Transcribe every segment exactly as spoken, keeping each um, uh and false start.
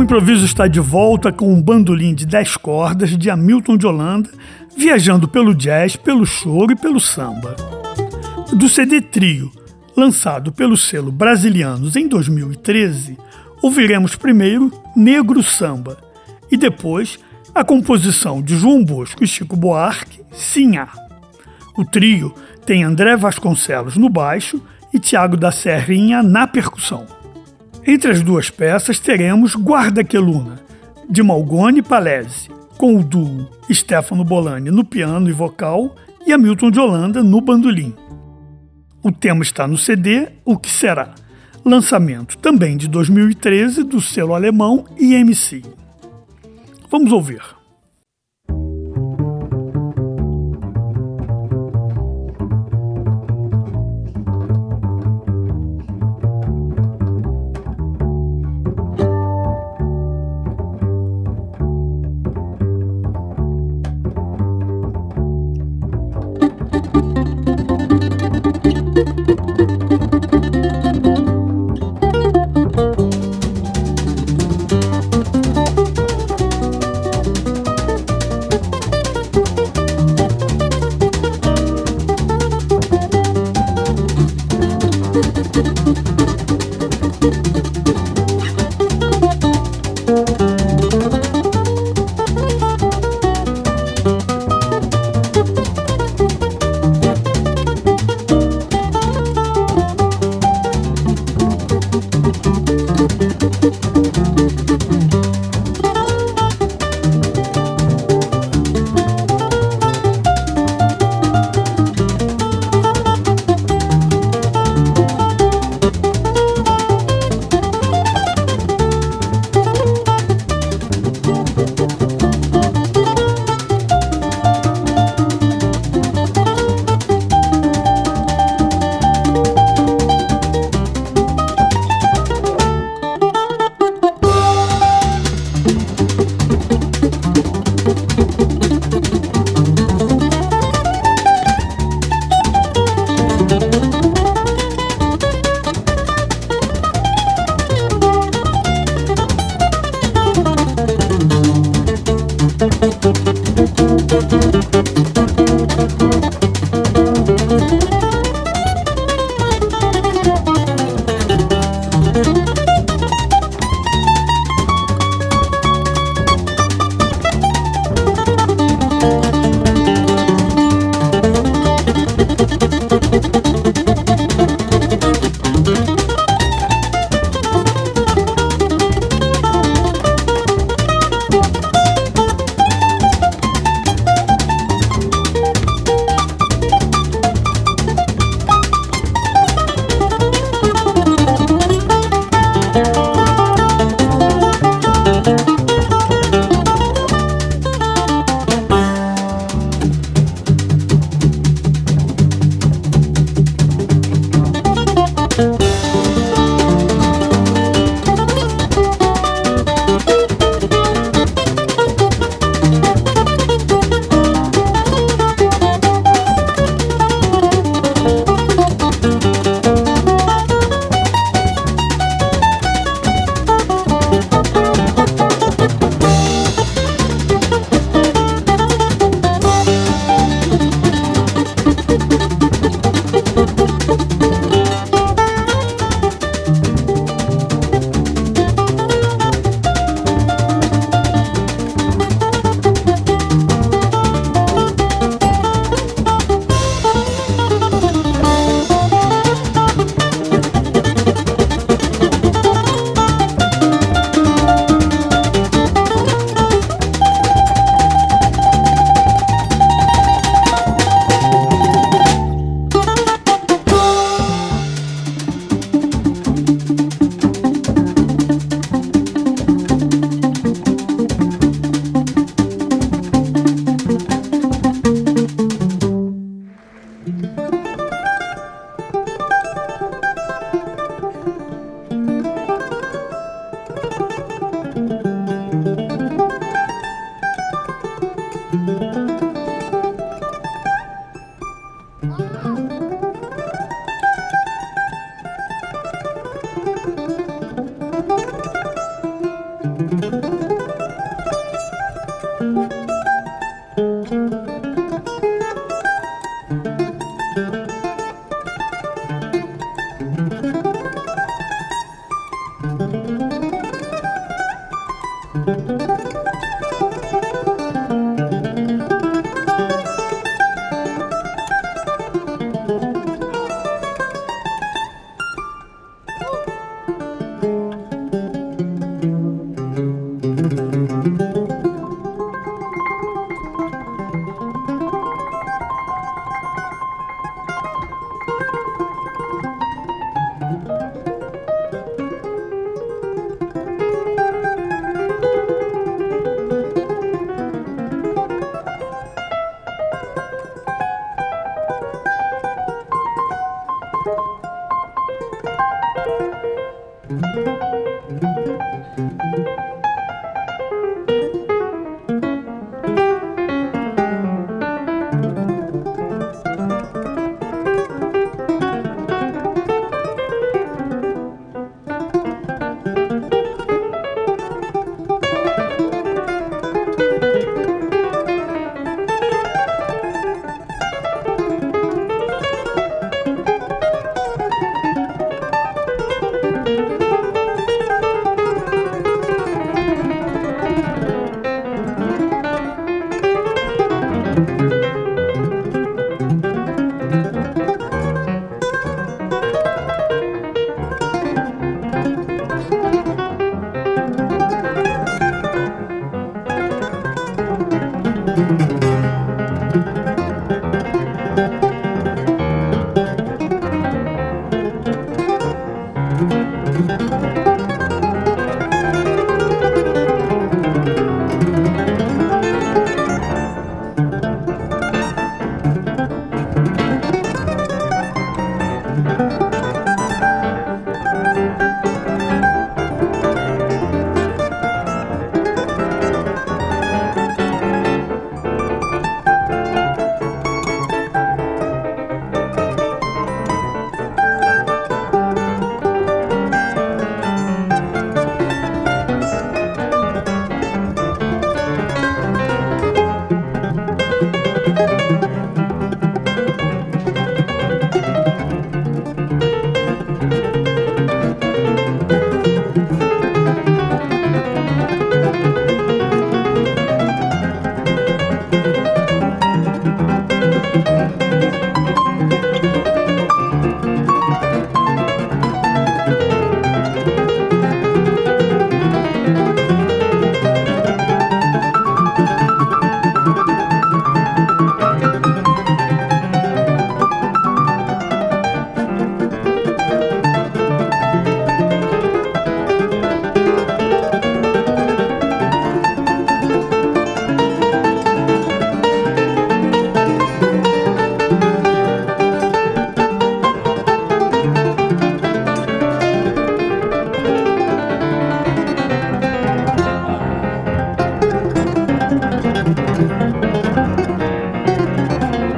O improviso está de volta com um bandolim de dez cordas de Hamilton de Holanda, viajando pelo jazz, pelo choro e pelo samba. Do C D Trio, lançado pelo selo Brasilianos em dois mil e treze, ouviremos primeiro Negro Samba e depois a composição de João Bosco e Chico Buarque, Sinhá. O trio tem André Vasconcelos no baixo e Tiago da Serrinha na percussão. Entre as duas peças teremos Guarda que Luna, de Malgone Palese, com o duo Stefano Bolani no piano e vocal e Hamilton de Holanda no bandolim. O tema está no C D O Que Será, lançamento também de dois mil e treze do selo alemão I M C. Vamos ouvir.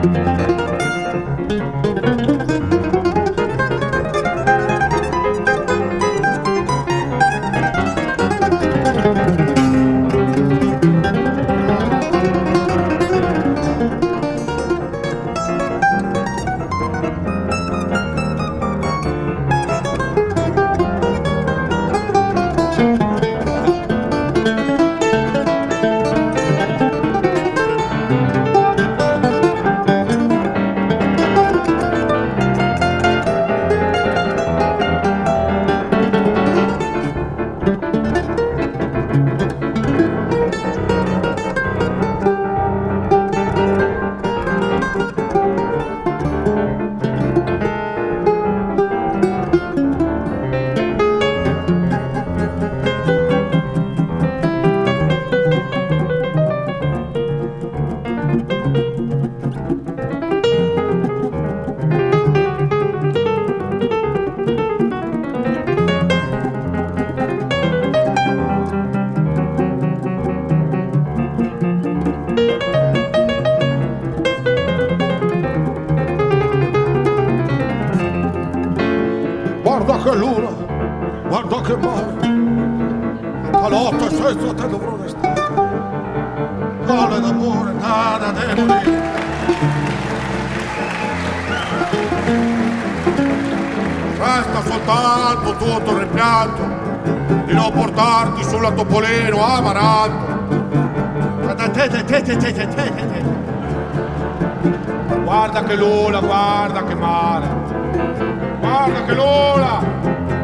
Guarda che luna, guarda che mare, calotto senza te dovrò restare, gole d'amore, nada devo dire. Resta soltanto tutto rimpianto di non portarti sulla Topolino amaranto. Guarda che luna, guarda che mare, guarda che luna.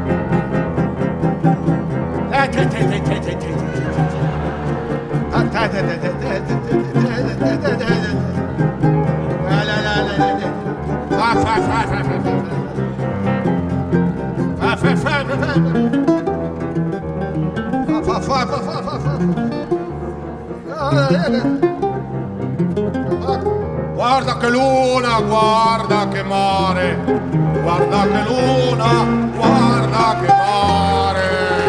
Guarda che luna, guarda che mare, guarda che luna, guarda che mare.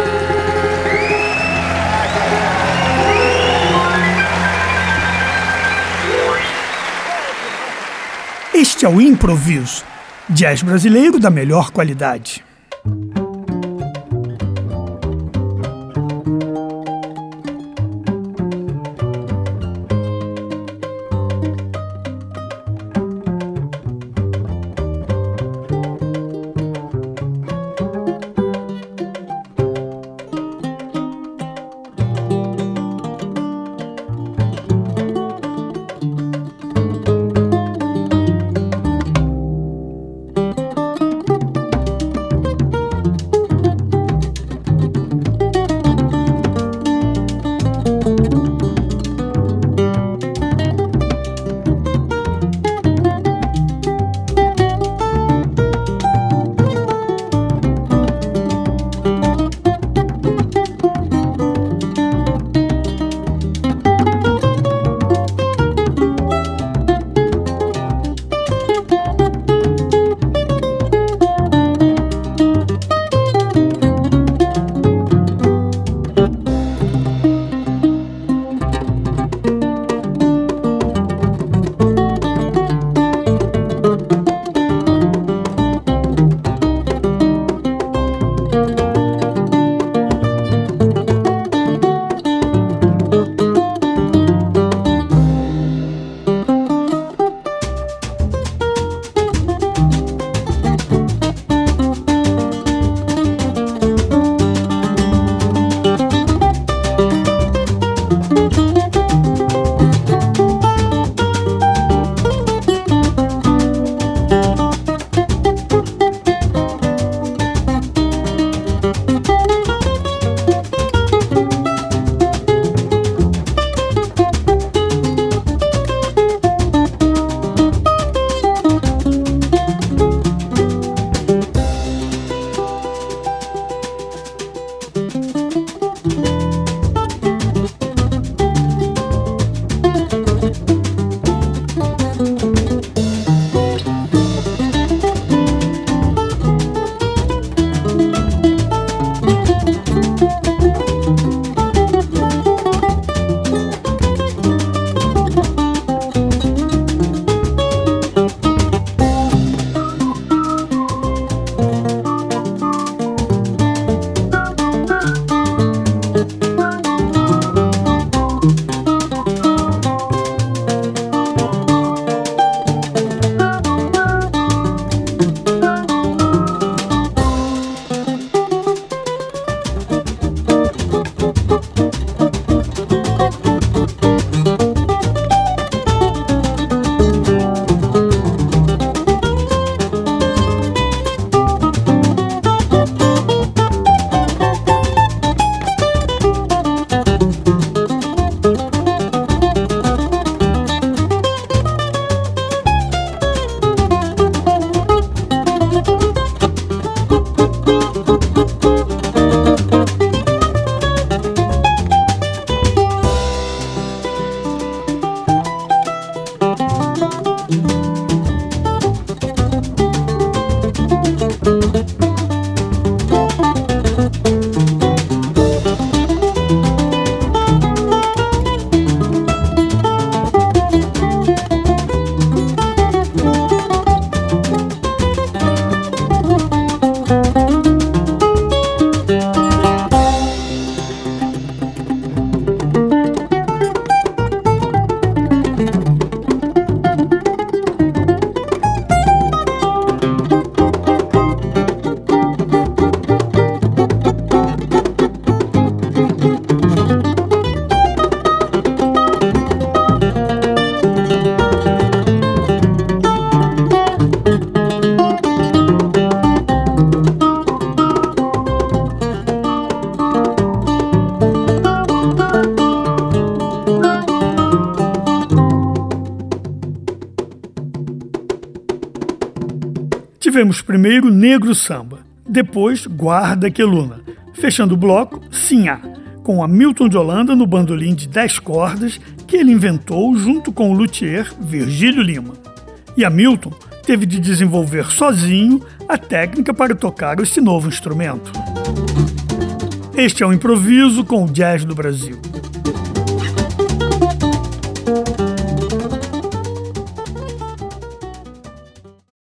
Este é o Improviso, jazz brasileiro da melhor qualidade. tivemos primeiro Negro Samba, depois Guarda que Luna, fechando o bloco Sinhá, com Hamilton de Holanda no bandolim de dez cordas que ele inventou junto com o luthier Virgílio Lima. E Hamilton teve de desenvolver sozinho a técnica para tocar esse novo instrumento. Este é o Improviso com o Jazz do Brasil.